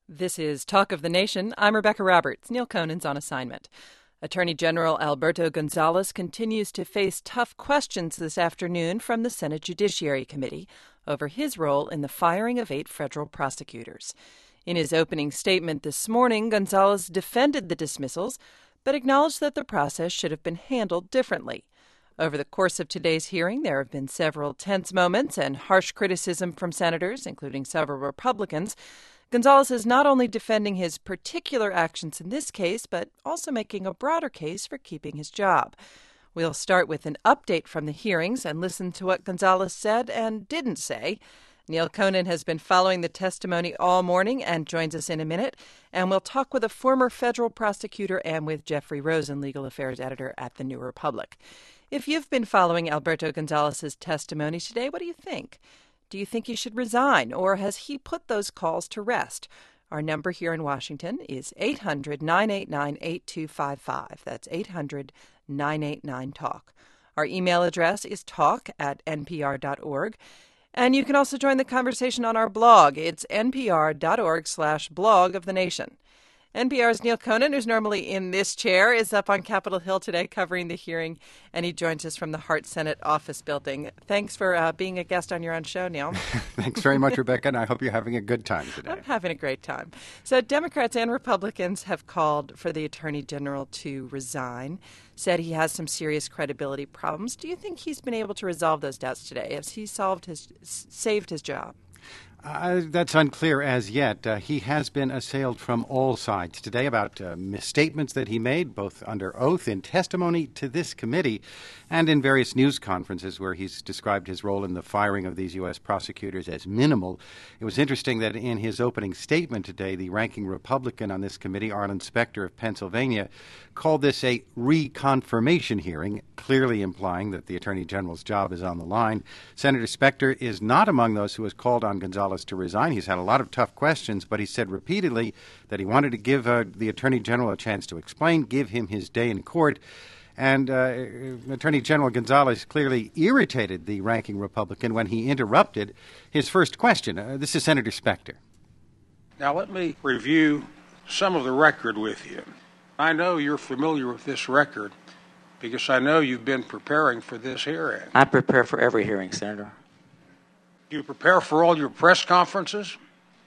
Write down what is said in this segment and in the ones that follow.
This is Talk of the Nation. I'm Rebecca Roberts. Neil Conan's on assignment. Attorney General Alberto Gonzales continues to face tough questions this afternoon from the Senate Judiciary Committee over his role in the firing of 8 federal prosecutors. In his opening statement this morning, Gonzales defended the dismissals, but acknowledged that the process should have been handled differently. Over the course of today's hearing, there have been several tense moments and harsh criticism from senators, including several Republicans. Gonzales is not only defending his particular actions in this case, but also making a broader case for keeping his job. We'll start with an update from the hearings and listen to what Gonzales said and didn't say. Neil Conan has been following the testimony all morning and joins us in a minute. And we'll talk with a former federal prosecutor and with Jeffrey Rosen, legal affairs editor at The New Republic. If you've been following Alberto Gonzales' testimony today, what do you think? Do you think he should resign, or has he put those calls to rest? Our number here in Washington is 800-989-8255. That's 800-989-TALK. Our email address is talk@npr.org. And you can also join the conversation on our blog. It's npr.org/blog of the nation. NPR's Neil Conan, who's normally in this chair, is up on Capitol Hill today covering the hearing, and he joins us from the Hart Senate office building. Thanks for being a guest on your own show, Neil. Thanks very much, Rebecca, and I hope you're having a good time today. I'm having a great time. So Democrats and Republicans have called for the Attorney General to resign, said he has some serious credibility problems. Do you think he's been able to resolve those doubts today? Has he saved his job? That's unclear as yet. He has been assailed from all sides today about misstatements that he made, both under oath in testimony to this committee and in various news conferences where he's described his role in the firing of these U.S. prosecutors as minimal. It was interesting that in his opening statement today, the ranking Republican on this committee, Arlen Specter of Pennsylvania, called this a reconfirmation hearing, clearly implying that the Attorney General's job is on the line. Senator Specter is not among those who has called on Gonzales to resign. He's had a lot of tough questions, but he said repeatedly that he wanted to give the Attorney General a chance to explain, give him his day in court. And Attorney General Gonzales clearly irritated the ranking Republican when he interrupted his first question. This is Senator Specter. Now let me review some of the record with you. I know you're familiar with this record because I know you've been preparing for this hearing. I prepare for every hearing, Senator. Do you prepare for all your press conferences?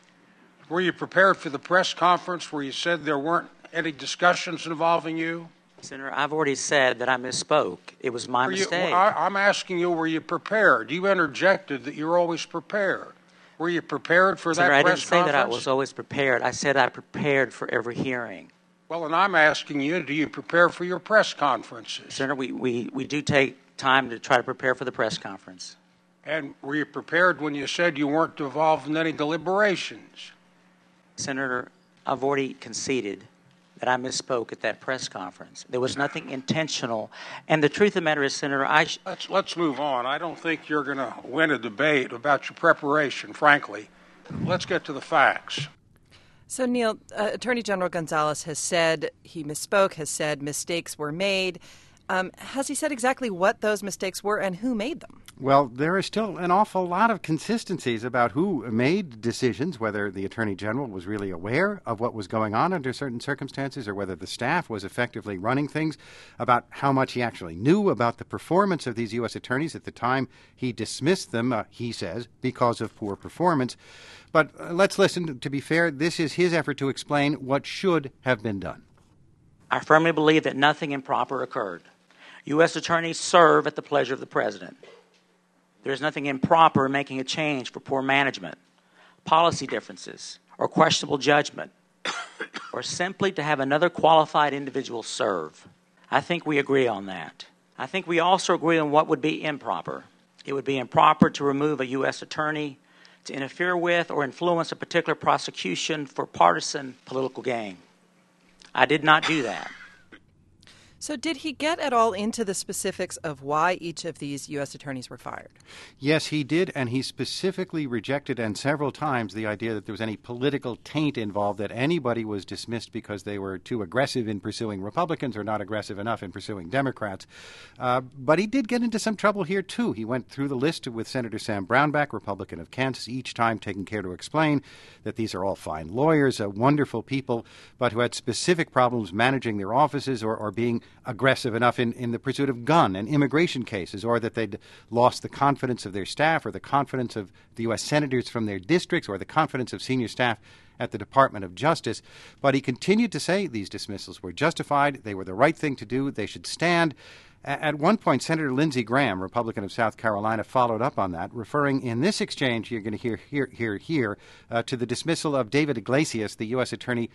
Were you prepared for the press conference where you said there weren't any discussions involving you? Senator, I've already said that I misspoke. It was my mistake. I'm asking you, were you prepared? You interjected that you're always prepared. Were you prepared for Senator, that press conference? I didn't say that I was always prepared. I said I prepared for every hearing. Well, and I'm asking you, do you prepare for your press conferences? Senator, we do take time to try to prepare for the press conference. And were you prepared when you said you weren't involved in any deliberations? Senator, I've already conceded that I misspoke at that press conference. There was nothing intentional. And the truth of the matter is, Senator, Let's move on. I don't think you're going to win a debate about your preparation, frankly. Let's get to the facts. So, Neil, Attorney General Gonzales has said he misspoke, has said mistakes were made. Has he said exactly what those mistakes were and who made them? Well, there is still an awful lot of consistencies about who made decisions, whether the Attorney General was really aware of what was going on under certain circumstances or whether the staff was effectively running things, about how much he actually knew about the performance of these U.S. attorneys at the time he dismissed them, he says, because of poor performance. But let's listen. To be fair, this is his effort to explain what should have been done. I firmly believe that nothing improper occurred. U.S. attorneys serve at the pleasure of the President. There is nothing improper in making a change for poor management, policy differences, or questionable judgment, or simply to have another qualified individual serve. I think we agree on that. I think we also agree on what would be improper. It would be improper to remove a U.S. attorney to interfere with or influence a particular prosecution for partisan political gain. I did not do that. So did he get at all into the specifics of why each of these U.S. attorneys were fired? Yes, he did, and he specifically rejected, and several times, the idea that there was any political taint involved, that anybody was dismissed because they were too aggressive in pursuing Republicans or not aggressive enough in pursuing Democrats. But he did get into some trouble here, too. He went through the list with Senator Sam Brownback, Republican of Kansas, each time taking care to explain that these are all fine lawyers, wonderful people, but who had specific problems managing their offices or being aggressive enough in the pursuit of gun and immigration cases, or that they'd lost the confidence of their staff or the confidence of the U.S. senators from their districts or the confidence of senior staff at the Department of Justice. But he continued to say these dismissals were justified, they were the right thing to do, they should stand. At one point, Senator Lindsey Graham, Republican of South Carolina, followed up on that, referring in this exchange you're going to hear to the dismissal of David Iglesias, the U.S. attorney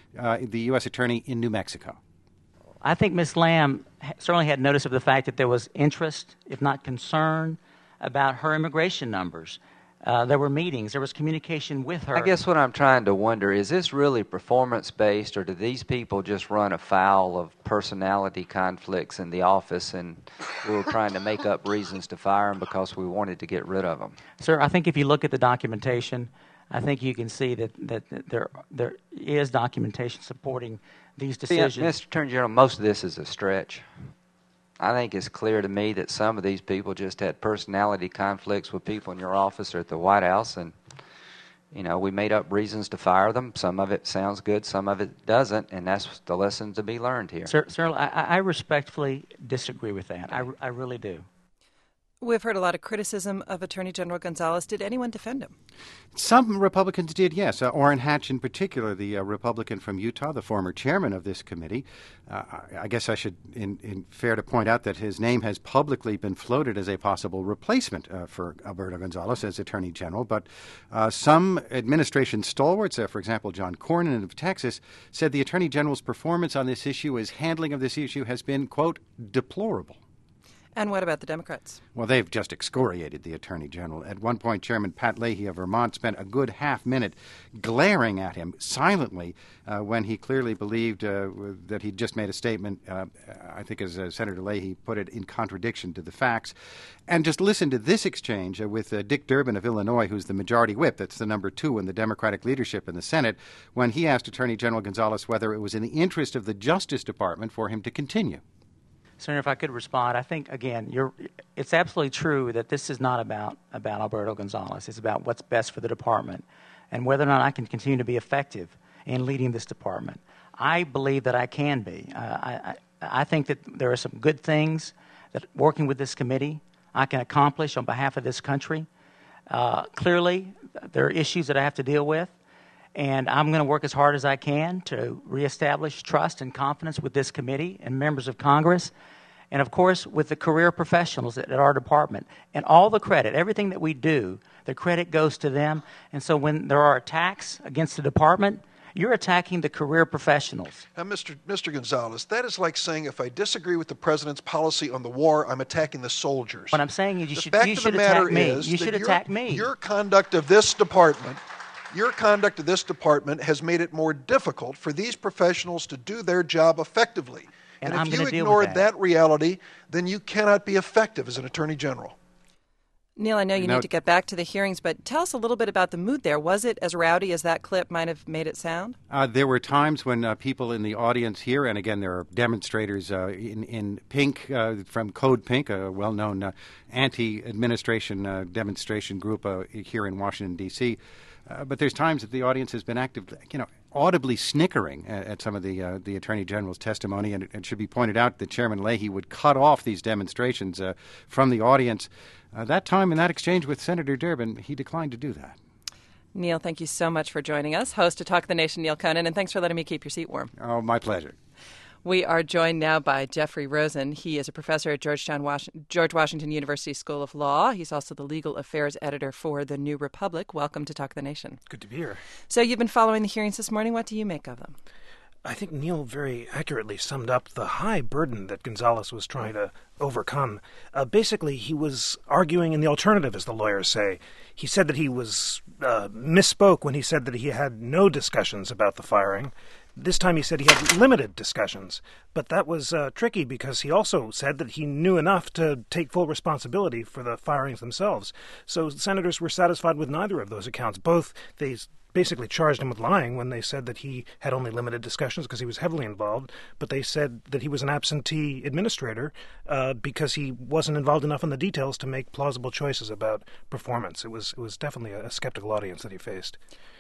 in New Mexico. I think Ms. Lamb certainly had notice of the fact that there was interest, if not concern, about her immigration numbers. There were meetings. There was communication with her. I guess what I'm trying to wonder, is this really performance-based, or do these people just run afoul of personality conflicts in the office, and we were trying to make up reasons to fire them because we wanted to get rid of them? Sir, I think if you look at the documentation, I think you can see that there is documentation supporting these decisions. Mr. Attorney General, most of this is a stretch. I think it's clear to me that some of these people just had personality conflicts with people in your office or at the White House, and, we made up reasons to fire them. Some of it sounds good, some of it doesn't, and that's the lesson to be learned here. Sir, I respectfully disagree with that. I really do. We've heard a lot of criticism of Attorney General Gonzales. Did anyone defend him? Some Republicans did, yes. Orrin Hatch in particular, the Republican from Utah, the former chairman of this committee. I guess I should, in fair to point out that his name has publicly been floated as a possible replacement for Alberto Gonzales as Attorney General. But some administration stalwarts, for example, John Cornyn of Texas, said the Attorney General's performance on this issue, his handling of this issue, has been, quote, deplorable. And what about the Democrats? Well, they've just excoriated the Attorney General. At one point, Chairman Pat Leahy of Vermont spent a good half minute glaring at him silently when he clearly believed that he'd just made a statement, I think as Senator Leahy put it, in contradiction to the facts. And just listen to this exchange with Dick Durbin of Illinois, who's the majority whip, that's the number 2 in the Democratic leadership in the Senate, when he asked Attorney General Gonzales whether it was in the interest of the Justice Department for him to continue. Senator, if I could respond, I think, again, it's absolutely true that this is not about Alberto Gonzales. It's about what's best for the department and whether or not I can continue to be effective in leading this department. I believe that I can be. I think that there are some good things that working with this committee I can accomplish on behalf of this country. Clearly, there are issues that I have to deal with, and I'm going to work as hard as I can to reestablish trust and confidence with this committee and members of Congress, and, of course, with the career professionals at our department. And all the credit, everything that we do, the credit goes to them. And so when there are attacks against the department, you're attacking the career professionals. Now, Mr. Gonzales, that is like saying if I disagree with the president's policy on the war, I'm attacking the soldiers. What I'm saying is you should attack me. You should attack me. Your conduct of this department has made it more difficult for these professionals to do their job effectively. And if you ignore that reality, then you cannot be effective as an attorney general. Neil, I know you need to get back to the hearings, but tell us a little bit about the mood there. Was it as rowdy as that clip might have made it sound? There were times when people in the audience here, and again, there are demonstrators in pink from Code Pink, a well-known anti-administration demonstration group here in Washington, D.C., but there's times that the audience has been audibly snickering at some of the Attorney General's testimony, and it should be pointed out that Chairman Leahy would cut off these demonstrations from the audience. That time in that exchange with Senator Durbin, he declined to do that. Neil, thank you so much for joining us. Host of Talk of the Nation, Neil Conan, and thanks for letting me keep your seat warm. Oh, my pleasure. We are joined now by Jeffrey Rosen. He is a professor at George Washington University School of Law. He's also the legal affairs editor for The New Republic. Welcome to Talk of the Nation. Good to be here. So you've been following the hearings this morning. What do you make of them? I think Neil very accurately summed up the high burden that Gonzales was trying to overcome. Basically, he was arguing in the alternative, as the lawyers say. He said that he was misspoke when he said that he had no discussions about the firing, This time he said he had limited discussions, but that was tricky because he also said that he knew enough to take full responsibility for the firings themselves. So senators were satisfied with neither of those accounts. Both they basically charged him with lying when they said that he had only limited discussions because he was heavily involved, but they said that he was an absentee administrator because he wasn't involved enough in the details to make plausible choices about performance. It was definitely a skeptical audience that he faced.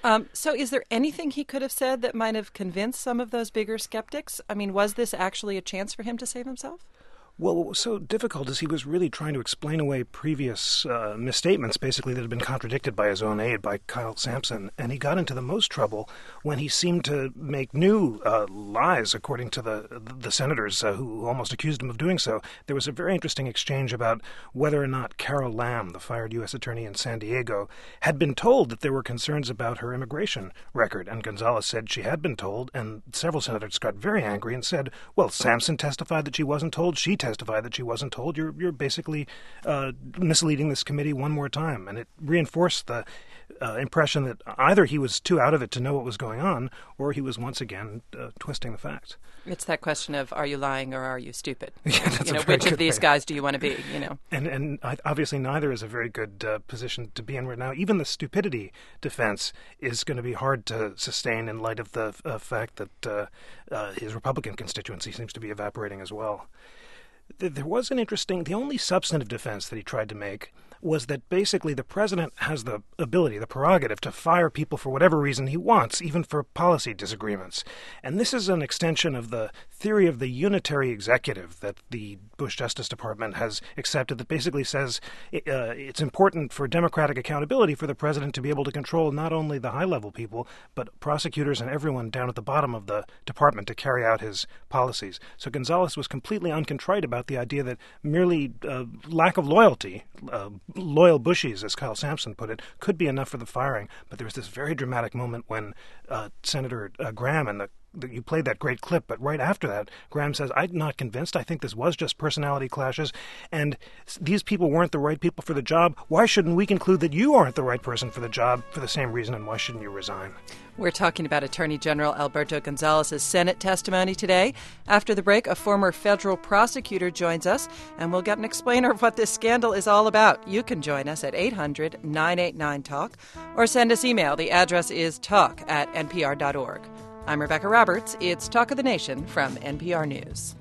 So is there anything he could have said that might have convinced some of those bigger skeptics? I mean, was this actually a chance for him to save himself? Well, what was so difficult is he was really trying to explain away previous misstatements, basically, that had been contradicted by his own aide, by Kyle Sampson. And he got into the most trouble when he seemed to make new lies, according to the senators who almost accused him of doing so. There was a very interesting exchange about whether or not Carol Lam, the fired U.S. attorney in San Diego, had been told that there were concerns about her immigration record. And Gonzales said she had been told, and several senators got very angry and said, well, Sampson testified that she wasn't told, she testified that she wasn't told. You're basically misleading this committee one more time. And it reinforced the impression that either he was too out of it to know what was going on, or he was once again twisting the facts. It's that question of, are you lying or are you stupid? Yeah, that's which of these guys do you want to be? And obviously neither is a very good position to be in right now. Even the stupidity defense is going to be hard to sustain in light of the fact that his Republican constituency seems to be evaporating as well. There was the only substantive defense that he tried to make was that basically the president has the ability, the prerogative, to fire people for whatever reason he wants, even for policy disagreements. And this is an extension of the theory of the unitary executive that the Bush Justice Department has accepted, that basically says it's important for democratic accountability for the president to be able to control not only the high-level people, but prosecutors and everyone down at the bottom of the department to carry out his policies. So Gonzales was completely uncontrite about the idea that merely lack of loyalty, loyal Bushies, as Kyle Sampson put it, could be enough for the firing. But there was this very dramatic moment when Senator Graham and you played that great clip, but right after that, Graham says, I'm not convinced. I think this was just personality clashes, and these people weren't the right people for the job. Why shouldn't we conclude that you aren't the right person for the job for the same reason, and why shouldn't you resign? We're talking about Attorney General Alberto Gonzales' Senate testimony today. After the break, a former federal prosecutor joins us, and we'll get an explainer of what this scandal is all about. You can join us at 800-989-TALK or send us email. The address is talk@npr.org. I'm Rebecca Roberts. It's Talk of the Nation from NPR News.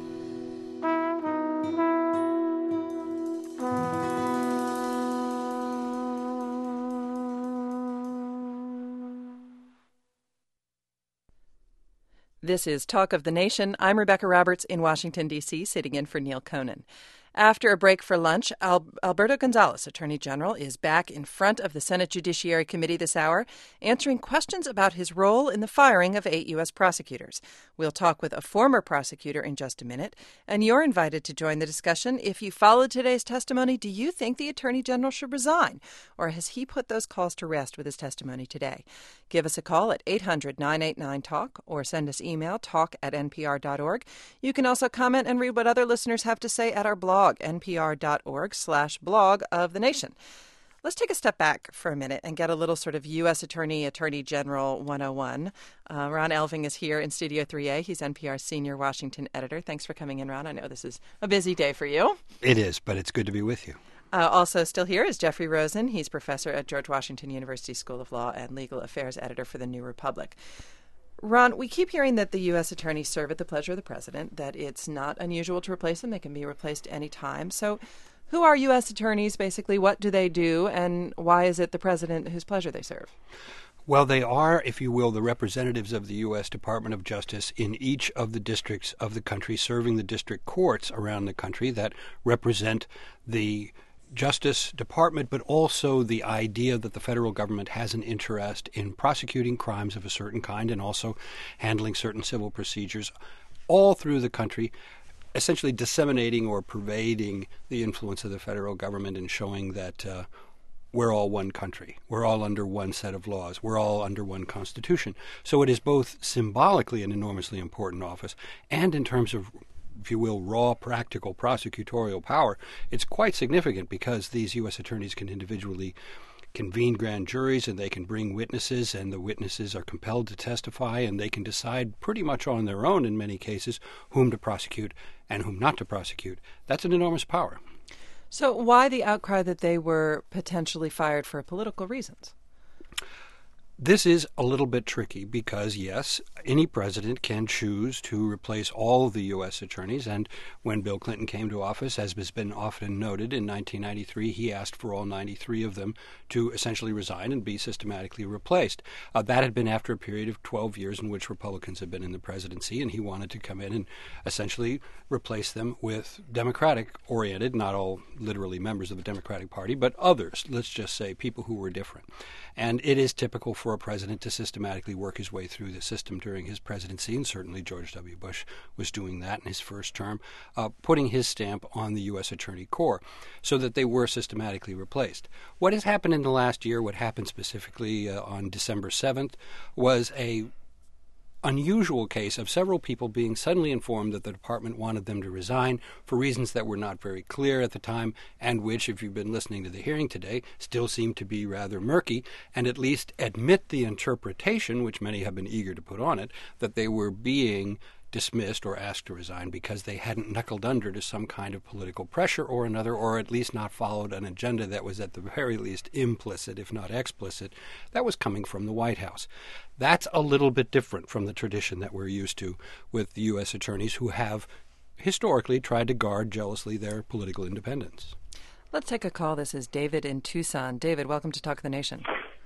This is Talk of the Nation. I'm Rebecca Roberts in Washington, D.C., sitting in for Neil Conan. After a break for lunch, Alberto Gonzales, Attorney General, is back in front of the Senate Judiciary Committee this hour, answering questions about his role in the firing of 8 U.S. prosecutors. We'll talk with a former prosecutor in just a minute, and you're invited to join the discussion. If you followed today's testimony, do you think the Attorney General should resign, or has he put those calls to rest with his testimony today? Give us a call at 800-989-TALK or send us email, talk@npr.org. You can also comment and read what other listeners have to say at our blog, npr.org/blog of the nation. Let's take a step back for a minute and get a little sort of U.S. Attorney General 101. Ron Elving is here in Studio 3A. He's NPR's senior Washington editor. Thanks for coming in, Ron. I know this is a busy day for you. It is, but it's good to be with you. Also still here is Jeffrey Rosen. He's professor at George Washington University School of Law and legal affairs editor for the New Republic. Ron, we keep hearing that the U.S. attorneys serve at the pleasure of the president, that it's not unusual to replace them. They can be replaced any time. So who are U.S. attorneys, basically? What do they do, and why is it the president whose pleasure they serve? Well, they are, if you will, the representatives of the U.S. Department of Justice in each of the districts of the country, serving the district courts around the country that represent the Justice Department, but also the idea that the federal government has an interest in prosecuting crimes of a certain kind and also handling certain civil procedures all through the country, essentially disseminating or pervading the influence of the federal government and showing that we're all one country. We're all under one set of laws. We're all under one constitution. So it is both symbolically an enormously important office and in terms of, if you will, raw, practical prosecutorial power, it's quite significant because these U.S. attorneys can individually convene grand juries and they can bring witnesses, and the witnesses are compelled to testify, and they can decide pretty much on their own in many cases whom to prosecute and whom not to prosecute. That's an enormous power. So why the outcry that they were potentially fired for political reasons? This is a little bit tricky because, yes, any president can choose to replace all the U.S. attorneys. And when Bill Clinton came to office, as has been often noted, in 1993, he asked for all 93 of them to essentially resign and be systematically replaced. That had been after a period of 12 years in which Republicans had been in the presidency, and he wanted to come in and essentially replace them with Democratic-oriented, not all literally members of the Democratic Party, but others, let's just say people who were different. And it is typical for a president to systematically work his way through the system during his presidency, and certainly George W. Bush was doing that in his first term, putting his stamp on the U.S. Attorney Corps so that they were systematically replaced. What has happened in the last year, what happened specifically on December 7th, was a unusual case of several people being suddenly informed that the department wanted them to resign for reasons that were not very clear at the time, and which, if you've been listening to the hearing today, still seem to be rather murky, and at least admit the interpretation, which many have been eager to put on it, that they were being dismissed or asked to resign because they hadn't knuckled under to some kind of political pressure or another, or at least not followed an agenda that was at the very least implicit, if not explicit, that was coming from the White House. That's a little bit different from the tradition that we're used to with the U.S. attorneys, who have historically tried to guard jealously their political independence. Let's take a call. This is David in Tucson. David, welcome to Talk of the Nation.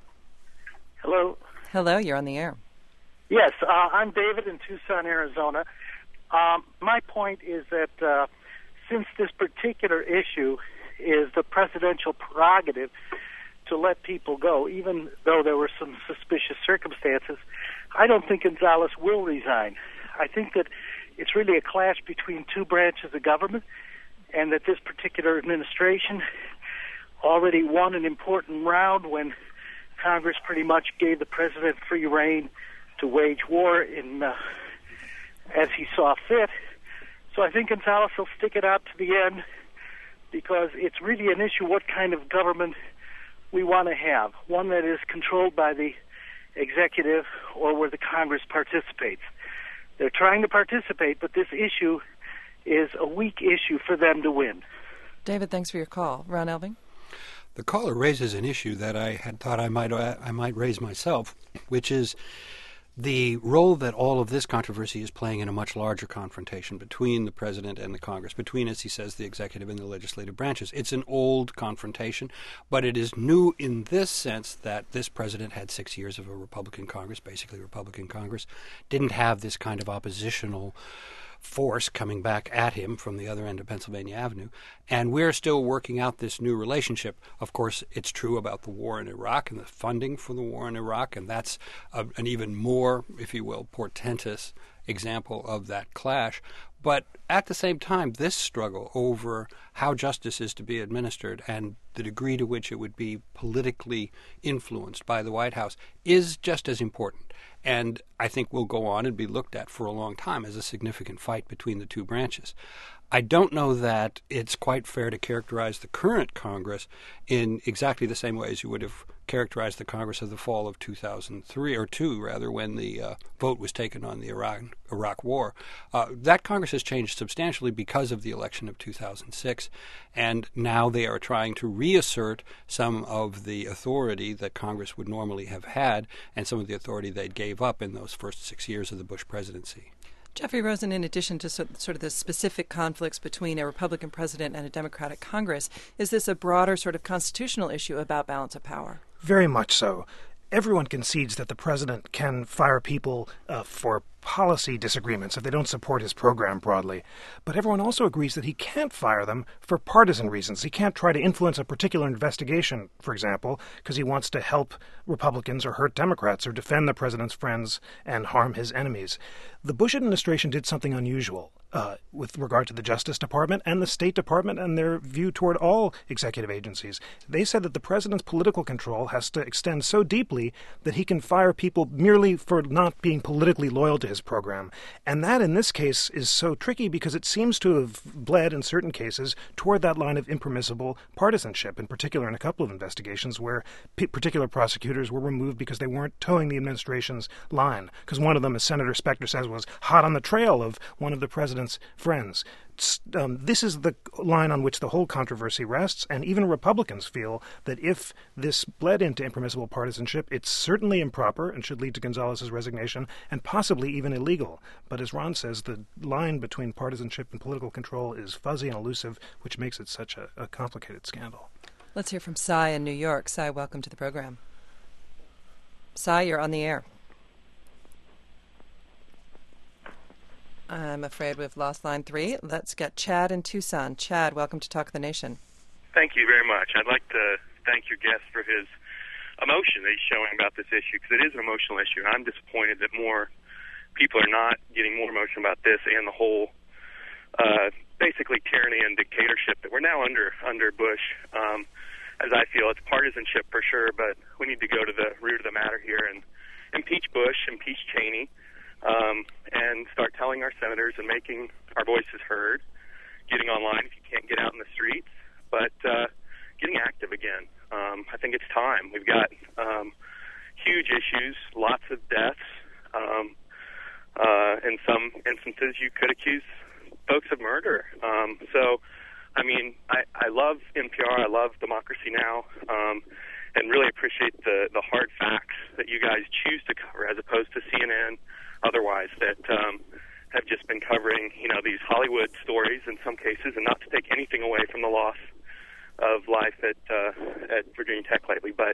Hello. Hello, you're on the air. Yes, I'm David in Tucson, Arizona. My point is that since this particular issue is the presidential prerogative to let people go, even though there were some suspicious circumstances, I don't think Gonzales will resign. I think that it's really a clash between two branches of government, and that this particular administration already won an important round when Congress pretty much gave the president free rein to wage war as he saw fit. So I think Gonzales will stick it out to the end, because it's really an issue what kind of government we want to have, one that is controlled by the executive or where the Congress participates. They're trying to participate, but this issue is a weak issue for them to win. David, thanks for your call. Ron Elving? The caller raises an issue that I had thought I might raise myself, which is the role that all of this controversy is playing in a much larger confrontation between the president and the Congress, between, as he says, the executive and the legislative branches. It's an old confrontation, but it is new in this sense that this president had 6 years of a Republican Congress, basically Republican Congress, didn't have this kind of oppositional force coming back at him from the other end of Pennsylvania Avenue, and we're still working out this new relationship. Of course, it's true about the war in Iraq and the funding for the war in Iraq, and that's an even more, if you will, portentous example of that clash. But at the same time, this struggle over how justice is to be administered and the degree to which it would be politically influenced by the White House is just as important. And I think will go on and be looked at for a long time as a significant fight between the two branches. I don't know that it's quite fair to characterize the current Congress in exactly the same way as you would have characterized the Congress of the fall of 2003, or two, rather, when the vote was taken on the Iraq War. That Congress has changed substantially because of the election of 2006, and now they are trying to reassert some of the authority that Congress would normally have had and some of the authority they gave up in those first 6 years of the Bush presidency. Jeffrey Rosen, in addition to sort of the specific conflicts between a Republican president and a Democratic Congress, is this a broader sort of constitutional issue about balance of power? Very much so. Everyone concedes that the president can fire people for policy disagreements if they don't support his program broadly. But everyone also agrees that he can't fire them for partisan reasons. He can't try to influence a particular investigation, for example, because he wants to help Republicans or hurt Democrats or defend the president's friends and harm his enemies. The Bush administration did something unusual. with regard to the Justice Department and the State Department and their view toward all executive agencies. They said that the president's political control has to extend so deeply that he can fire people merely for not being politically loyal to his program. And that, in this case, is so tricky because it seems to have bled, in certain cases, toward that line of impermissible partisanship, in particular in a couple of investigations where particular prosecutors were removed because they weren't towing the administration's line. Because one of them, as Senator Specter says, was hot on the trail of one of the president's friends. This is the line on which the whole controversy rests, and even Republicans feel that if this bled into impermissible partisanship, it's certainly improper and should lead to Gonzalez's resignation, and possibly even illegal. But as Ron says, the line between partisanship and political control is fuzzy and elusive, which makes it such a complicated scandal. Let's hear from Cy in New York. Cy, welcome to the program. Cy, you're on the air. I'm afraid we've lost line 3. Let's get Chad in Tucson. Chad, welcome to Talk of the Nation. Thank you very much. I'd like to thank your guest for his emotion that he's showing about this issue, because it is an emotional issue. I'm disappointed that more people are not getting more emotional about this and the whole basically tyranny and dictatorship that we're now under Bush. As I feel, it's partisanship for sure, but we need to go to the root of the matter here and impeach Bush, impeach Cheney, and start telling our senators and making our voices heard, getting online if you can't get out in the streets, but getting active again. I think it's time. We've got huge issues, lots of deaths. In some instances, you could accuse folks of murder. So, I mean, I love NPR. I love Democracy Now! And really appreciate the hard facts that you guys choose to cover as opposed to CNN otherwise that have just been covering, these Hollywood stories in some cases, and not to take anything away from the loss of life at Virginia Tech lately. But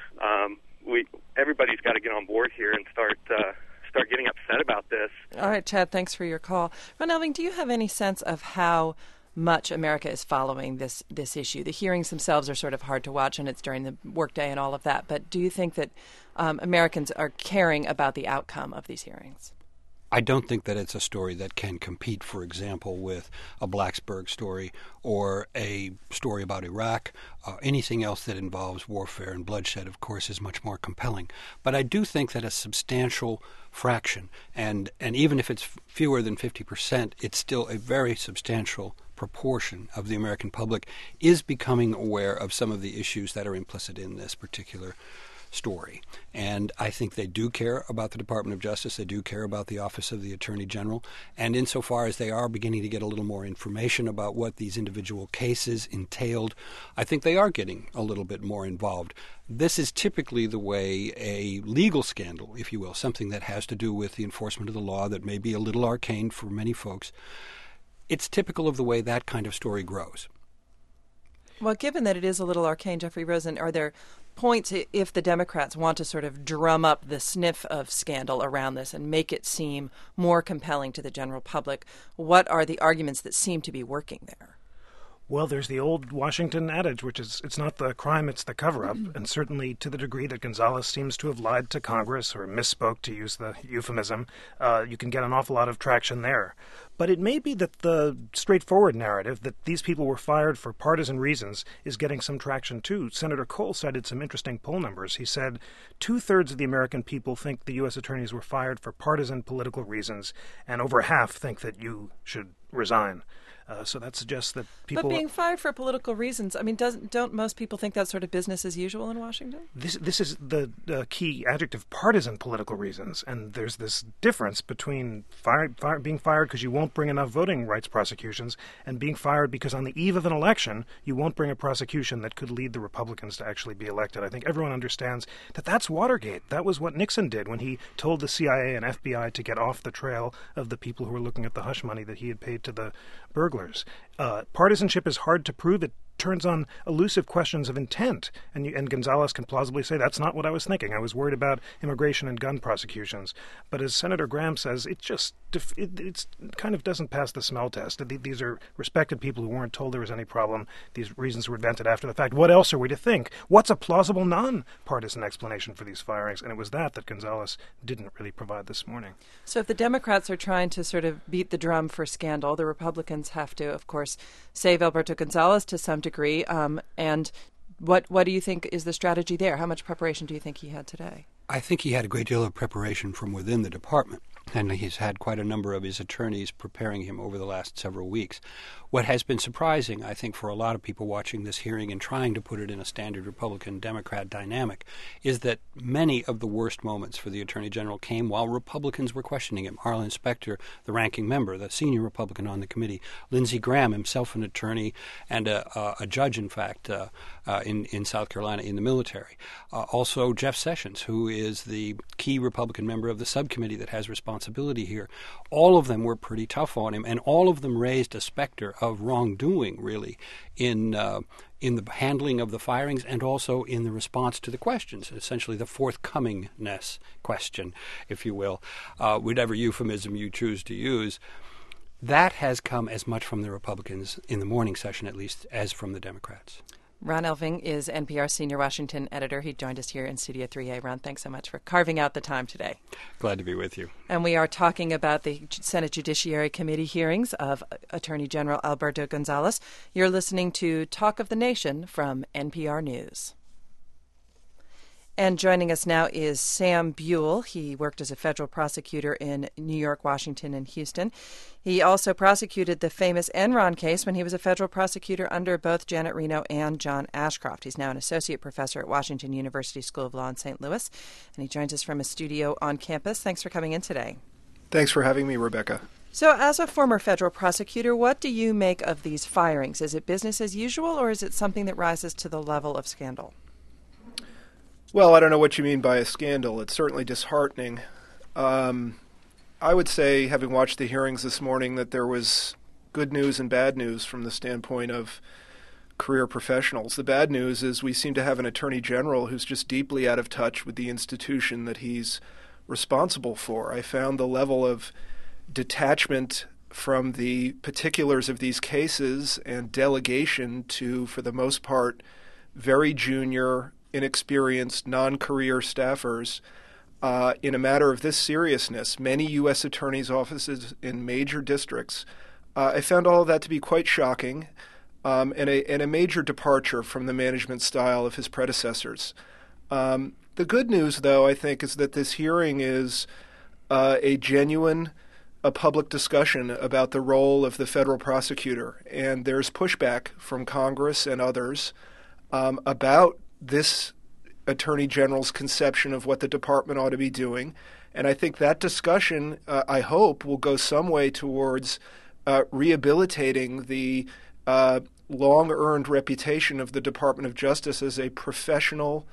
everybody's got to get on board here and start getting upset about this. All right, Chad, thanks for your call. Ron Elving, do you have any sense of how much America is following this issue? The hearings themselves are sort of hard to watch, and it's during the workday and all of that. But do you think that Americans are caring about the outcome of these hearings? I don't think that it's a story that can compete, for example, with a Blacksburg story or a story about Iraq. Anything else that involves warfare and bloodshed, of course, is much more compelling. But I do think that a substantial fraction, and even if it's fewer than 50%, it's still a very substantial proportion of the American public is becoming aware of some of the issues that are implicit in this particular story. And I think they do care about the Department of Justice. They do care about the Office of the Attorney General. And insofar as they are beginning to get a little more information about what these individual cases entailed, I think they are getting a little bit more involved. This is typically the way a legal scandal, if you will, something that has to do with the enforcement of the law that may be a little arcane for many folks, it's typical of the way that kind of story grows. Well, given that it is a little arcane, Jeffrey Rosen, are there points, if the Democrats want to sort of drum up the sniff of scandal around this and make it seem more compelling to the general public, what are the arguments that seem to be working there? Well, there's the old Washington adage, which is it's not the crime, it's the cover-up. And certainly to the degree that Gonzalez seems to have lied to Congress or misspoke, to use the euphemism, you can get an awful lot of traction there. But it may be that the straightforward narrative that these people were fired for partisan reasons is getting some traction, too. Senator Cole cited some interesting poll numbers. He said 2/3 of the American people think the U.S. attorneys were fired for partisan political reasons, and over half think that you should resign. So that suggests that people... But being fired for political reasons, I mean, don't most people think that's sort of business as usual in Washington? This is the key adjective, partisan political reasons. And there's this difference between being fired because you won't bring enough voting rights prosecutions and being fired because on the eve of an election, you won't bring a prosecution that could lead the Republicans to actually be elected. I think everyone understands that that's Watergate. That was what Nixon did when he told the CIA and FBI to get off the trail of the people who were looking at the hush money that he had paid to the burglars. Partisanship is hard to prove. It turns on elusive questions of intent. And Gonzales can plausibly say, that's not what I was thinking. I was worried about immigration and gun prosecutions. But as Senator Graham says, it kind of doesn't pass the smell test. These are respected people who weren't told there was any problem. These reasons were invented after the fact. What else are we to think? What's a plausible non-partisan explanation for these firings? And it was that Gonzales didn't really provide this morning. So if the Democrats are trying to sort of beat the drum for scandal, the Republicans have to, of course, save Alberto Gonzales to some degree. And what do you think is the strategy there? How much preparation do you think he had today? I think he had a great deal of preparation from within the department, and he's had quite a number of his attorneys preparing him over the last several weeks. What has been surprising, I think, for a lot of people watching this hearing and trying to put it in a standard Republican-Democrat dynamic, is that many of the worst moments for the Attorney General came while Republicans were questioning him. Arlen Specter, the ranking member, the senior Republican on the committee, Lindsey Graham, himself an attorney and a judge, in fact, in South Carolina in the military. Also Jeff Sessions, who is the key Republican member of the subcommittee that has responsibility here. All of them were pretty tough on him, and all of them raised a specter of wrongdoing, really, in the handling of the firings and also in the response to the questions, essentially the forthcomingness question, if you will, whatever euphemism you choose to use. That has come as much from the Republicans, in the morning session at least, as from the Democrats. Ron Elving is NPR's senior Washington editor. He joined us here in Studio 3A. Ron, thanks so much for carving out the time today. Glad to be with you. And we are talking about the Senate Judiciary Committee hearings of Attorney General Alberto Gonzales. You're listening to Talk of the Nation from NPR News. And joining us now is Sam Buell. He worked as a federal prosecutor in New York, Washington, and Houston. He also prosecuted the famous Enron case when he was a federal prosecutor under both Janet Reno and John Ashcroft. He's now an associate professor at Washington University School of Law in St. Louis, and he joins us from a studio on campus. Thanks for coming in today. Thanks for having me, Rebecca. So as a former federal prosecutor, what do you make of these firings? Is it business as usual, or is it something that rises to the level of scandal? Well, I don't know what you mean by a scandal. It's certainly disheartening. I would say, having watched the hearings this morning, that there was good news and bad news from the standpoint of career professionals. The bad news is we seem to have an attorney general who's just deeply out of touch with the institution that he's responsible for. I found the level of detachment from the particulars of these cases and delegation to, for the most part, very junior, inexperienced, non-career staffers in a matter of this seriousness. Many U.S. attorneys' offices in major districts. I found all of that to be quite shocking and a major departure from the management style of his predecessors. The good news, though, I think, is that this hearing is a genuine public discussion about the role of the federal prosecutor. And there's pushback from Congress and others about this Attorney General's conception of what the department ought to be doing. And I think that discussion, I hope, will go some way towards rehabilitating the long-earned reputation of the Department of Justice as a professional,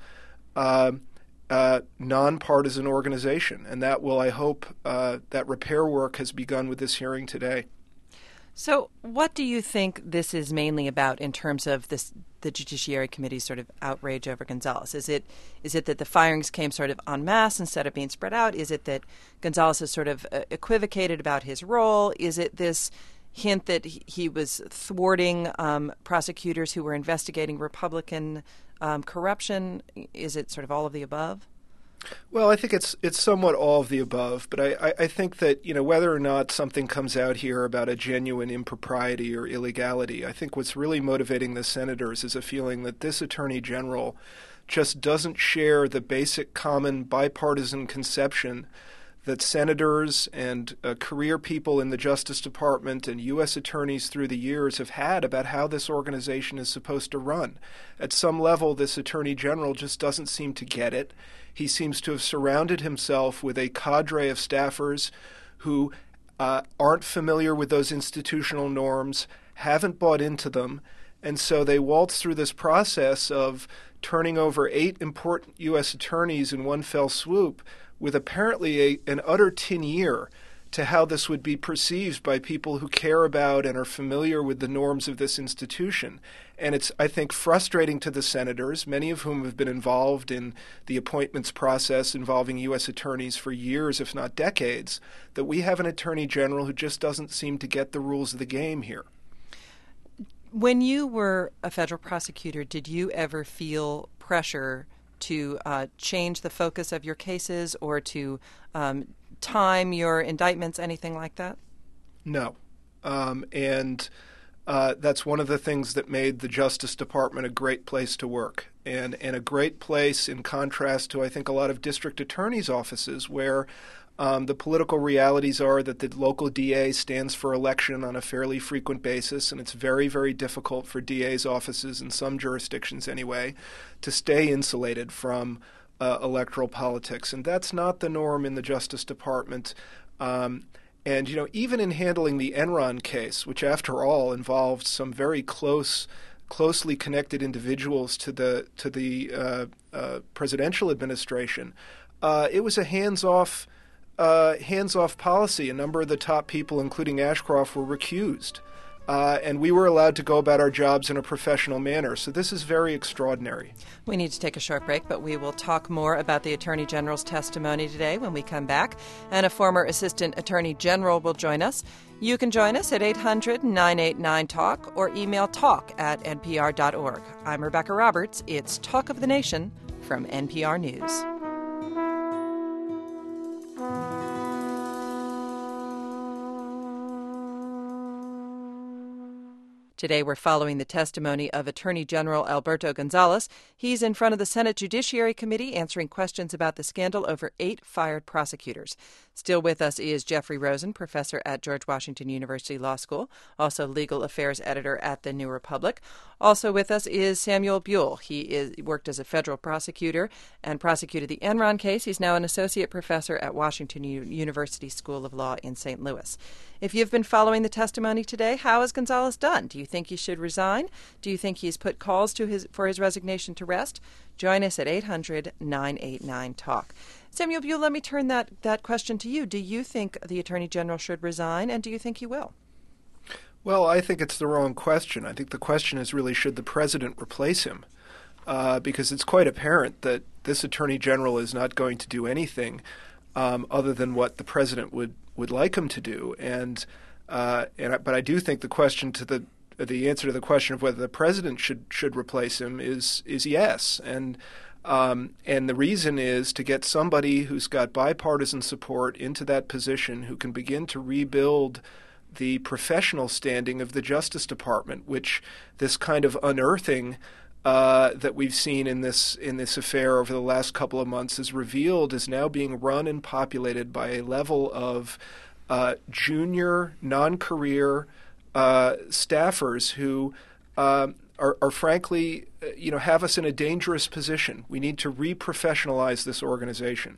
nonpartisan organization. And that will, I hope, that repair work has begun with this hearing today. So what do you think this is mainly about in terms of the Judiciary Committee's sort of outrage over Gonzales? Is it that the firings came sort of en masse instead of being spread out? Is it that Gonzales has sort of equivocated about his role? Is it this hint that he was thwarting prosecutors who were investigating Republican corruption? Is it sort of all of the above? Well, I think it's somewhat all of the above, but I think that, whether or not something comes out here about a genuine impropriety or illegality, I think what's really motivating the senators is a feeling that this Attorney General just doesn't share the basic common bipartisan conception that senators and career people in the Justice Department and U.S. attorneys through the years have had about how this organization is supposed to run. At some level, this Attorney General just doesn't seem to get it. He seems to have surrounded himself with a cadre of staffers who aren't familiar with those institutional norms, haven't bought into them, and so they waltz through this process of turning over 8 important U.S. attorneys in one fell swoop with apparently an utter tin ear to how this would be perceived by people who care about and are familiar with the norms of this institution. And it's, I think, frustrating to the senators, many of whom have been involved in the appointments process involving U.S. attorneys for years, if not decades, that we have an attorney general who just doesn't seem to get the rules of the game here. When you were a federal prosecutor, did you ever feel pressure to change the focus of your cases or to time your indictments, anything like that? No. And that's one of the things that made the Justice Department a great place to work, and a great place in contrast to, I think, a lot of district attorneys' offices where the political realities are that the local DA stands for election on a fairly frequent basis, and it's very, very difficult for DA's offices, in some jurisdictions anyway, to stay insulated from electoral politics. And that's not the norm in the Justice Department. And, even in handling the Enron case, which after all involved some very closely connected individuals to the presidential administration, it was a hands-off policy. A number of the top people, including Ashcroft, were recused. And we were allowed to go about our jobs in a professional manner. So this is very extraordinary. We need to take a short break, but we will talk more about the Attorney General's testimony today when we come back. And a former Assistant Attorney General will join us. You can join us at 800-989-TALK or email talk@npr.org. I'm Rebecca Roberts. It's Talk of the Nation from NPR News. Today we're following the testimony of Attorney General Alberto Gonzales. He's in front of the Senate Judiciary Committee answering questions about the scandal over 8 fired prosecutors. Still with us is Jeffrey Rosen, professor at George Washington University Law School, also legal affairs editor at The New Republic. Also with us is Samuel Buell. He worked as a federal prosecutor and prosecuted the Enron case. He's now an associate professor at Washington University School of Law in St. Louis. If you've been following the testimony today, how has Gonzales done? Do you think he should resign? Do you think he's put calls for his resignation to rest? Join us at 800-989-TALK. Samuel Buell, let me turn that question to you. Do you think the Attorney General should resign, and do you think he will? Well, I think it's the wrong question. I think the question is really, should the president replace him? Because it's quite apparent that this Attorney General is not going to do anything other than what the president would like him to do. But I do think the answer to the question of whether the president should replace him is yes. And the reason is to get somebody who's got bipartisan support into that position, who can begin to rebuild the professional standing of the Justice Department, which this kind of unearthing that we've seen in this affair over the last couple of months has revealed is now being run and populated by a level of junior, non-career staffers who are frankly, have us in a dangerous position. We need to re-professionalize this organization.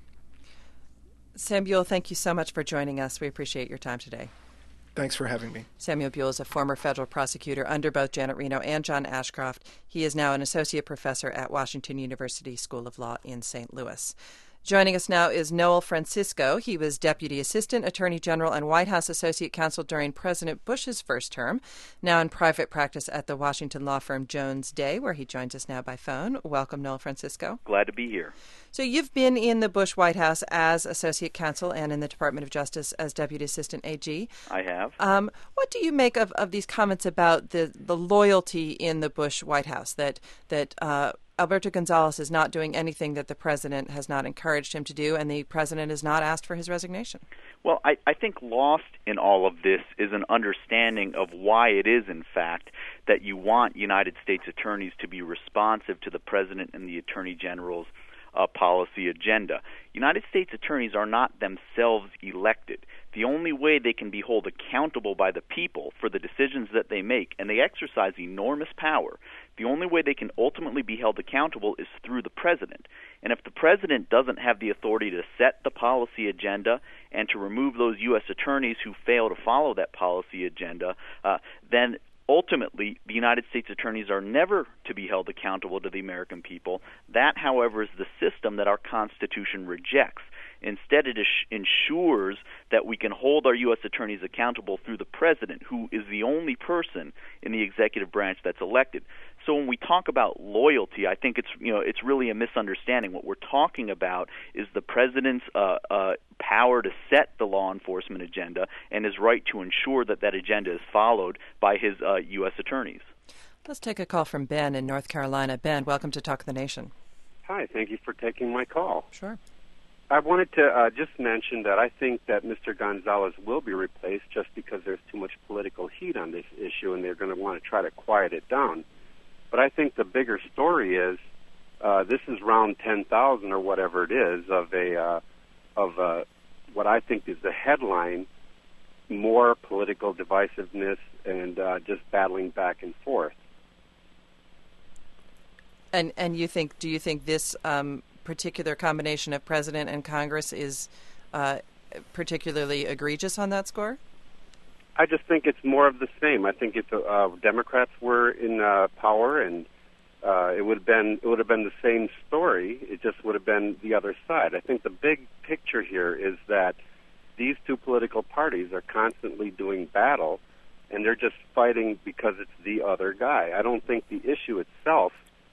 Samuel, thank you so much for joining us. We appreciate your time today. Thanks for having me. Samuel Buell is a former federal prosecutor under both Janet Reno and John Ashcroft. He is now an associate professor at Washington University School of Law in St. Louis. Joining us now is Noel Francisco. He was Deputy Assistant Attorney General and White House Associate Counsel during President Bush's first term, now in private practice at the Washington law firm Jones Day, where he joins us now by phone. Welcome, Noel Francisco. Glad to be here. So you've been in the Bush White House as Associate Counsel and in the Department of Justice as Deputy Assistant AG. I have. What do you make of these comments about the loyalty in the Bush White House, that Alberto Gonzales is not doing anything that the president has not encouraged him to do, and the president has not asked for his resignation? Well, I think lost in all of this is an understanding of why it is, in fact, that you want United States attorneys to be responsive to the president and the attorney general's policy agenda. United States attorneys are not themselves elected. The only way they can be held accountable by the people for the decisions that they make, and they exercise enormous power, the only way they can ultimately be held accountable is through the president. And if the president doesn't have the authority to set the policy agenda and to remove those U.S. attorneys who fail to follow that policy agenda, then ultimately the United States attorneys are never to be held accountable to the American people. That, however, is the system that our Constitution rejects. Instead, it ensures that we can hold our U.S. attorneys accountable through the president, who is the only person in the executive branch that's elected. So when we talk about loyalty, I think it's really a misunderstanding. What we're talking about is the president's power to set the law enforcement agenda and his right to ensure that that agenda is followed by his U.S. attorneys. Let's take a call from Ben in North Carolina. Ben, welcome to Talk of the Nation. Hi, thank you for taking my call. Sure. I wanted to just mention that I think that Mr. Gonzalez will be replaced just because there's too much political heat on this issue and they're going to want to try to quiet it down. But I think the bigger story is this is round 10,000 or whatever it is of what I think is the headline, more political divisiveness and just battling back and forth. And do you think this particular combination of president and Congress is particularly egregious on that score? I just think it's more of the same. I think if Democrats were in power, and it would have been the same story. It just would have been the other side. I think the big picture here is that these two political parties are constantly doing battle, and they're just fighting because it's the other guy. I don't think the issue itself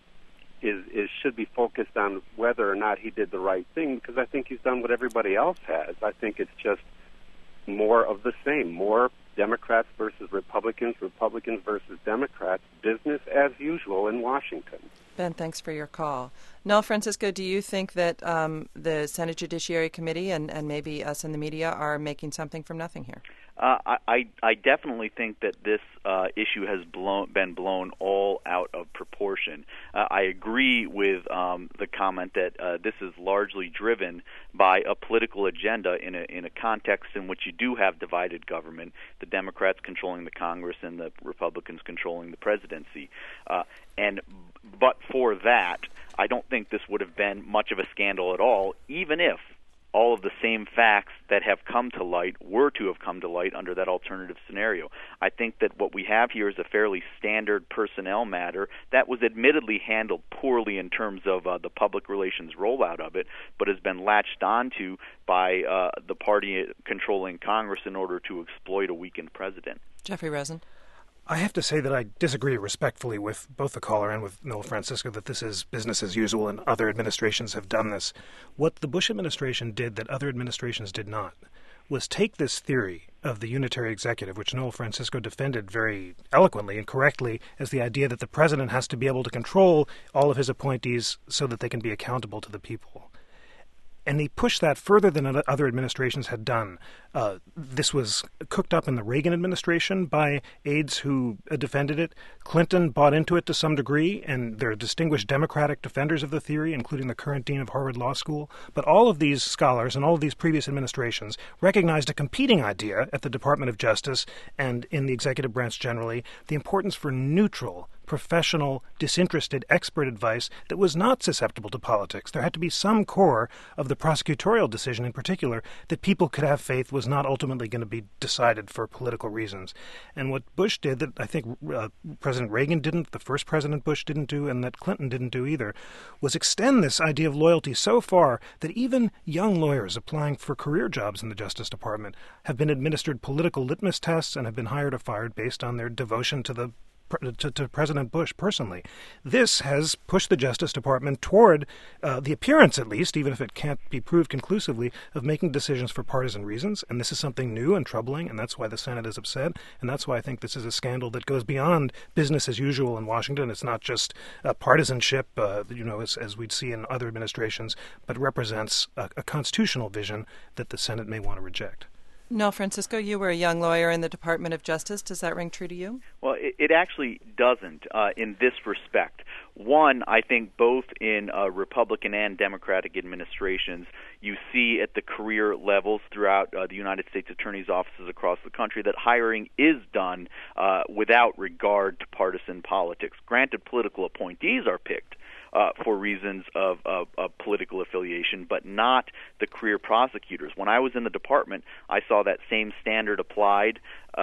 should be focused on whether or not he did the right thing, because I think he's done what everybody else has. I think it's just more of the same, more Democrats versus Republicans, Republicans versus Democrats, business as usual in Washington. Ben, thanks for your call. Noel Francisco, do you think that the Senate Judiciary Committee and maybe us in the media are making something from nothing here? I definitely think that this issue has been blown all out of proportion. I agree with the comment that this is largely driven by a political agenda in a context in which you do have divided government, the Democrats controlling the Congress and the Republicans controlling the presidency. But for that, I don't think this would have been much of a scandal at all, even if all of the same facts that have come to light were to have come to light under that alternative scenario. I think that what we have here is a fairly standard personnel matter that was admittedly handled poorly in terms of the public relations rollout of it, but has been latched onto by the party controlling Congress in order to exploit a weakened president. Jeffrey Rosen. I have to say that I disagree respectfully with both the caller and with Noel Francisco that this is business as usual and other administrations have done this. What the Bush administration did that other administrations did not was take this theory of the unitary executive, which Noel Francisco defended very eloquently and correctly as the idea that the president has to be able to control all of his appointees so that they can be accountable to the people. And he pushed that further than other administrations had done. This was cooked up in the Reagan administration by aides who defended it. Clinton bought into it to some degree, and there are distinguished Democratic defenders of the theory, including the current dean of Harvard Law School. But all of these scholars and all of these previous administrations recognized a competing idea at the Department of Justice and in the executive branch generally, the importance for neutral, professional, disinterested expert advice that was not susceptible to politics. There had to be some core of the prosecutorial decision in particular that people could have faith was not ultimately going to be decided for political reasons. And what Bush did that I think President Reagan didn't, the first President Bush didn't do, and that Clinton didn't do either, was extend this idea of loyalty so far that even young lawyers applying for career jobs in the Justice Department have been administered political litmus tests and have been hired or fired based on their devotion to President Bush personally. This has pushed the Justice Department toward the appearance, at least, even if it can't be proved conclusively, of making decisions for partisan reasons. And this is something new and troubling, and that's why the Senate is upset. And that's why I think this is a scandal that goes beyond business as usual in Washington. It's not just partisanship, as we'd see in other administrations, but represents a constitutional vision that the Senate may want to reject. Noel Francisco, you were a young lawyer in the Department of Justice. Does that ring true to you? Well, it actually doesn't in this respect. One, I think both in Republican and Democratic administrations, you see at the career levels throughout the United States Attorney's offices across the country that hiring is done without regard to partisan politics. Granted, political appointees are picked, for reasons of political affiliation, but not the career prosecutors. When I was in the department, I saw that same standard applied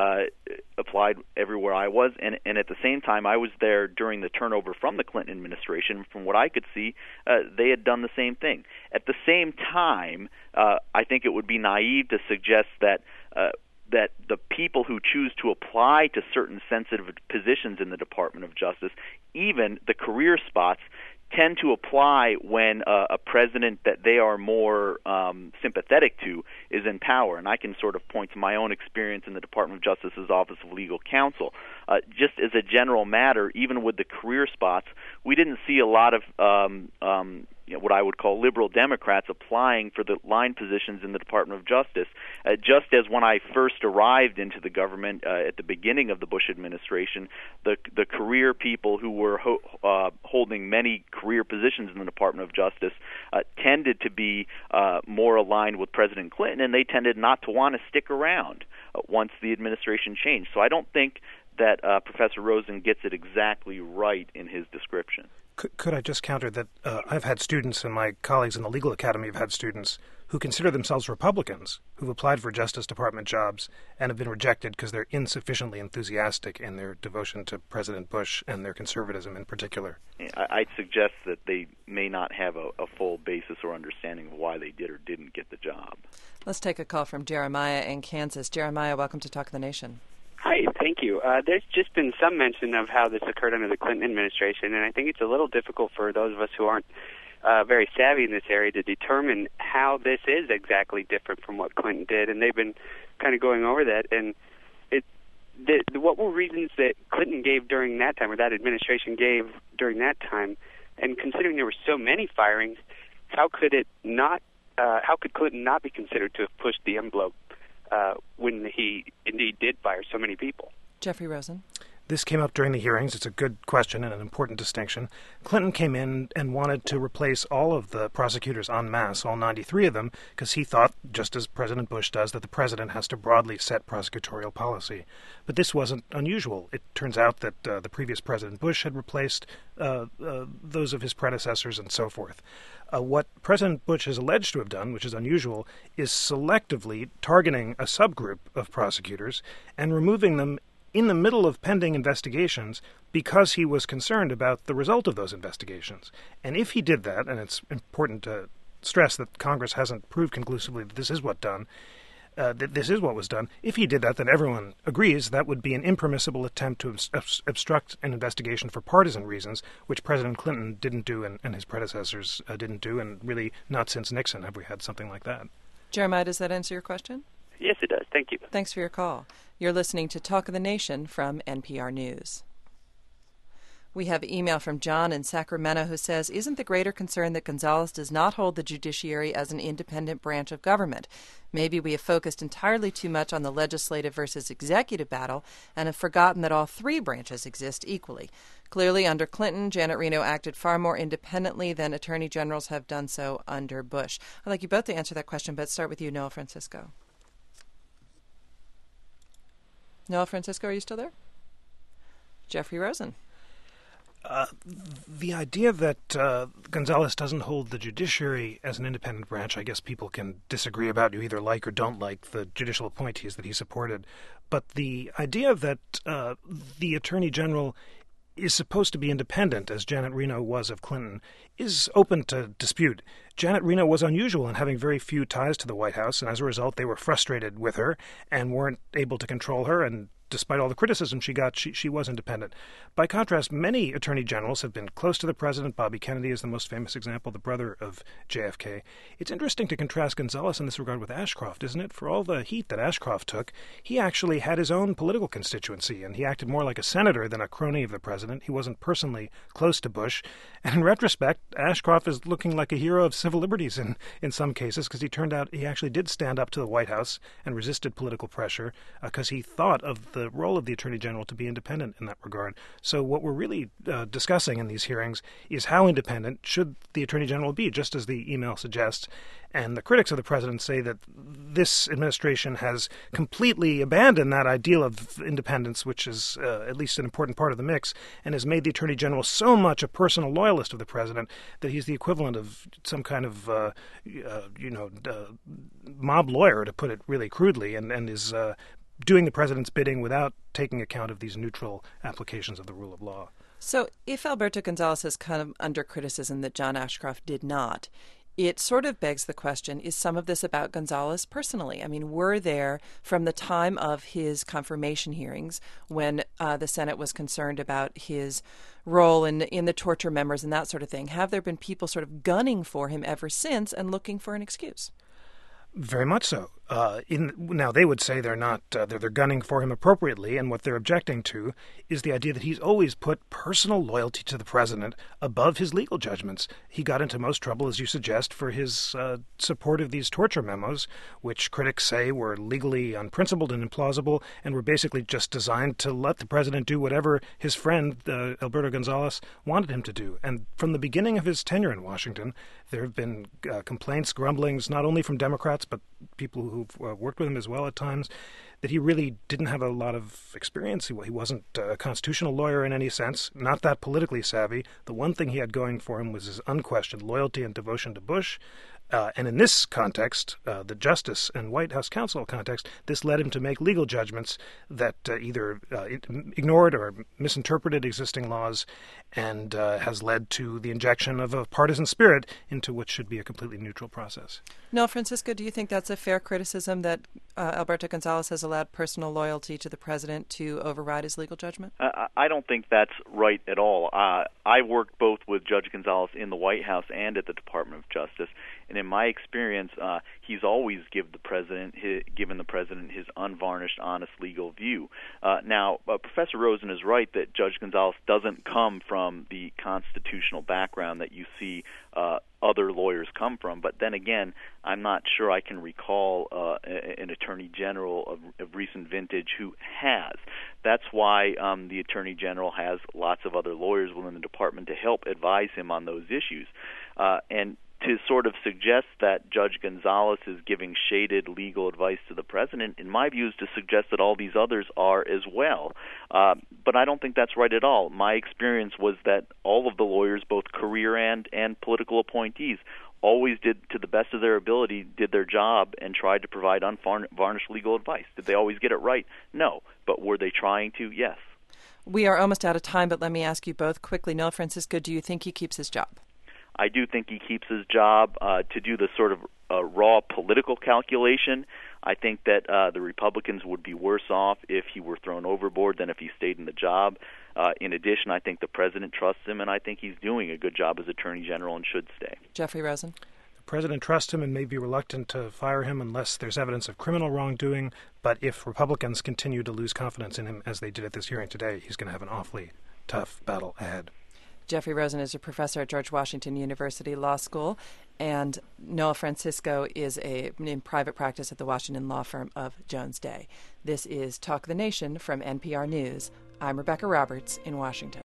everywhere I was, and at the same time, I was there during the turnover from the Clinton administration. From what I could see, they had done the same thing. At the same time, I think it would be naive to suggest that the people who choose to apply to certain sensitive positions in the Department of Justice, even the career spots, tend to apply when a president that they are more sympathetic to is in power. And I can sort of point to my own experience in the Department of Justice's Office of Legal Counsel. Just as a general matter, even with the career spots, we didn't see a lot of what I would call liberal Democrats applying for the line positions in the Department of Justice. Just as when I first arrived into the government at the beginning of the Bush administration, the career people who were holding many career positions in the Department of Justice tended to be more aligned with President Clinton, and they tended not to want to stick around once the administration changed. So I don't think that Professor Rosen gets it exactly right in his description. Could I just counter that I've had students, and my colleagues in the Legal Academy have had students who consider themselves Republicans, who've applied for Justice Department jobs and have been rejected because they're insufficiently enthusiastic in their devotion to President Bush and their conservatism in particular. I'd suggest that they may not have a full basis or understanding of why they did or didn't get the job. Let's take a call from Jeremiah in Kansas. Jeremiah, welcome to Talk of the Nation. Hi, thank you. There's just been some mention of how this occurred under the Clinton administration, and I think it's a little difficult for those of us who aren't very savvy in this area to determine how this is exactly different from what Clinton did, and they've been kind of going over that. And what were reasons that Clinton gave during that time, or that administration gave during that time? And considering there were so many firings, how could Clinton not be considered to have pushed the envelope when he indeed did fire so many people? Jeffrey Rosen. This came up during the hearings. It's a good question and an important distinction. Clinton came in and wanted to replace all of the prosecutors en masse, all 93 of them, because he thought, just as President Bush does, that the president has to broadly set prosecutorial policy. But this wasn't unusual. It turns out that the previous President Bush had replaced those of his predecessors and so forth. What President Bush is alleged to have done, which is unusual, is selectively targeting a subgroup of prosecutors and removing them in the middle of pending investigations because he was concerned about the result of those investigations. And if he did that, and it's important to stress that Congress hasn't proved conclusively that this is what was done, if he did that, then everyone agrees that would be an impermissible attempt to obstruct an investigation for partisan reasons, which President Clinton didn't do and his predecessors didn't do, and really not since Nixon have we had something like that. Jeremiah, does that answer your question? Yes, it does. Thank you. Thanks for your call. You're listening to Talk of the Nation from NPR News. We have email from John in Sacramento who says, isn't the greater concern that Gonzales does not hold the judiciary as an independent branch of government? Maybe we have focused entirely too much on the legislative versus executive battle and have forgotten that all three branches exist equally. Clearly, under Clinton, Janet Reno acted far more independently than attorney generals have done so under Bush. I'd like you both to answer that question, but start with you, Noah Francisco. Noah Francisco, are you still there? Jeffrey Rosen. The idea that Gonzales doesn't hold the judiciary as an independent branch, I guess people can disagree about. You either like or don't like the judicial appointees that he supported. But the idea that the Attorney General is supposed to be independent, as Janet Reno was of Clinton, is open to dispute. Janet Reno was unusual in having very few ties to the White House, and as a result they were frustrated with her and weren't able to control her, and despite all the criticism she got, she was independent. By contrast, many attorney generals have been close to the president. Bobby Kennedy is the most famous example, the brother of JFK. It's interesting to contrast Gonzales in this regard with Ashcroft, isn't it? For all the heat that Ashcroft took, he actually had his own political constituency, and he acted more like a senator than a crony of the president. He wasn't personally close to Bush. And in retrospect, Ashcroft is looking like a hero of civil liberties in some cases, because he turned out he actually did stand up to the White House and resisted political pressure because he thought of the the role of the Attorney General to be independent in that regard. So what we're really discussing in these hearings is how independent should the Attorney General be, just as the email suggests. And the critics of the president say that this administration has completely abandoned that ideal of independence, which is at least an important part of the mix, and has made the Attorney General so much a personal loyalist of the president that he's the equivalent of some kind of, mob lawyer, to put it really crudely, and is doing the president's bidding without taking account of these neutral applications of the rule of law. So if Alberto Gonzales has come under criticism that John Ashcroft did not, it sort of begs the question, is some of this about Gonzales personally? I mean, were there, from the time of his confirmation hearings, when the Senate was concerned about his role in the torture memos and that sort of thing, have there been people sort of gunning for him ever since and looking for an excuse? Very much so. Now, they would say they're not, they're gunning for him appropriately, and what they're objecting to is the idea that he's always put personal loyalty to the president above his legal judgments. He got into most trouble, as you suggest, for his support of these torture memos, which critics say were legally unprincipled and implausible, and were basically just designed to let the president do whatever his friend, Alberto Gonzales, wanted him to do. And from the beginning of his tenure in Washington, there have been complaints, grumblings, not only from Democrats, but people who've worked with him as well at times, that he really didn't have a lot of experience. He wasn't a constitutional lawyer in any sense, not that politically savvy. The one thing he had going for him was his unquestioned loyalty and devotion to Bush. And in this context, the Justice and White House counsel context, this led him to make legal judgments that either ignored or misinterpreted existing laws, and has led to the injection of a partisan spirit into what should be a completely neutral process. Noel Francisco, do you think that's a fair criticism, that Alberto Gonzales has allowed personal loyalty to the president to override his legal judgment? I don't think that's right at all. I worked both with Judge Gonzales in the White House and at the Department of Justice, and in my experience, he's always given the president his unvarnished, honest legal view. Now, Professor Rosen is right that Judge Gonzales doesn't come from the constitutional background that you see other lawyers come from. But then again, I'm not sure I can recall an attorney general of recent vintage who has. That's why the attorney general has lots of other lawyers within the department to help advise him on those issues. And to sort of suggest that Judge Gonzales is giving shaded legal advice to the president, in my view, is to suggest that all these others are as well. But I don't think that's right at all. My experience was that all of the lawyers, both career and political appointees, always did, to the best of their ability, did their job and tried to provide unvarnished legal advice. Did they always get it right? No. But were they trying to? Yes. We are almost out of time, but let me ask you both quickly. Noel Francisco, do you think he keeps his job? I do think he keeps his job. To do the sort of raw political calculation, I think that the Republicans would be worse off if he were thrown overboard than if he stayed in the job. In addition, I think the president trusts him, and I think he's doing a good job as Attorney General and should stay. Jeffrey Rosen? The president trusts him and may be reluctant to fire him unless there's evidence of criminal wrongdoing, but if Republicans continue to lose confidence in him, as they did at this hearing today, he's going to have an awfully tough battle ahead. Jeffrey Rosen is a professor at George Washington University Law School, and Noel Francisco is in private practice at the Washington law firm of Jones Day. This is Talk of the Nation from NPR News. I'm Rebecca Roberts in Washington.